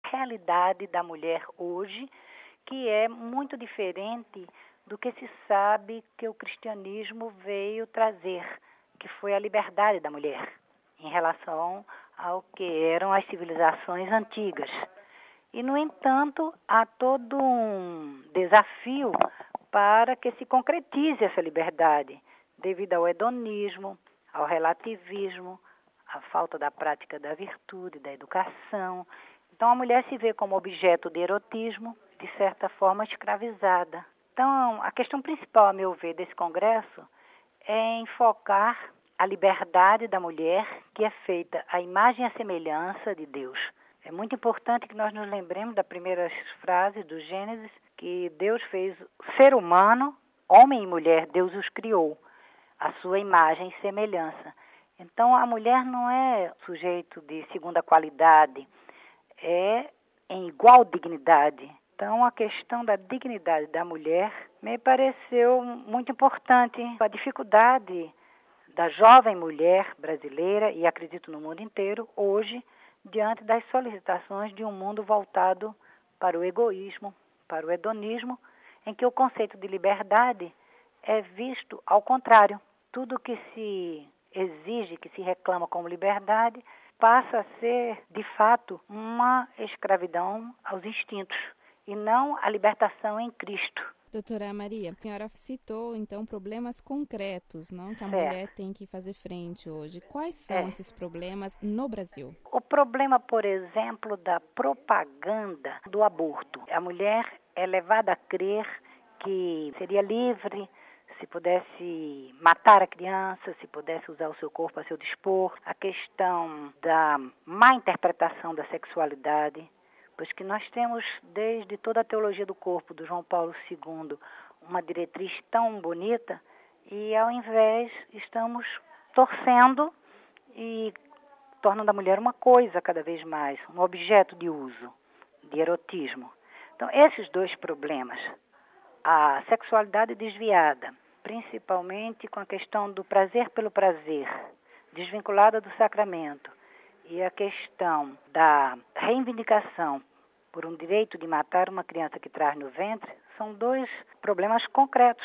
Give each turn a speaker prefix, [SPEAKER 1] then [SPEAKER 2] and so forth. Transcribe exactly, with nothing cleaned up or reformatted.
[SPEAKER 1] realidade da mulher hoje, que é muito diferente do que se sabe que o cristianismo veio trazer, que foi a liberdade da mulher, em relação ao que eram as civilizações antigas. E, no entanto, há todo um desafio para que se concretize essa liberdade, devido ao hedonismo, ao relativismo, à falta da prática da virtude, da educação. Então, a mulher se vê como objeto de erotismo, de certa forma escravizada. Então, a questão principal, a meu ver, desse congresso é enfocar a liberdade da mulher, que é feita à imagem e à semelhança de Deus. É muito importante que nós nos lembremos das primeiras frases do Gênesis, que Deus fez ser humano, homem e mulher, Deus os criou, a sua imagem e semelhança. Então, a mulher não é sujeito de segunda qualidade, é em igual dignidade. Então, a questão da dignidade da mulher me pareceu muito importante. A dificuldade da jovem mulher brasileira, e acredito no mundo inteiro, hoje, diante das solicitações de um mundo voltado para o egoísmo, para o hedonismo, em que o conceito de liberdade é visto ao contrário. Tudo que se exige, que se reclama como liberdade, passa a ser, de fato, uma escravidão aos instintos, e não a libertação em Cristo.
[SPEAKER 2] Doutora Maria, a senhora citou, então, problemas concretos, não, que a
[SPEAKER 1] Certo.
[SPEAKER 2] mulher tem que fazer frente hoje. Quais são
[SPEAKER 1] É.
[SPEAKER 2] esses problemas no Brasil?
[SPEAKER 1] O problema, por exemplo, da propaganda do aborto. A mulher é levada a crer que seria livre se pudesse matar a criança, se pudesse usar o seu corpo a seu dispor. A questão da má interpretação da sexualidade, pois que nós temos, desde toda a teologia do corpo do João Paulo segundo, uma diretriz tão bonita, e ao invés estamos torcendo e tornando a mulher uma coisa cada vez mais, um objeto de uso, de erotismo. Então, esses dois problemas, a sexualidade desviada, principalmente com a questão do prazer pelo prazer, desvinculada do sacramento, e a questão da reivindicação por um direito de matar uma criança que traz no ventre, são dois problemas concretos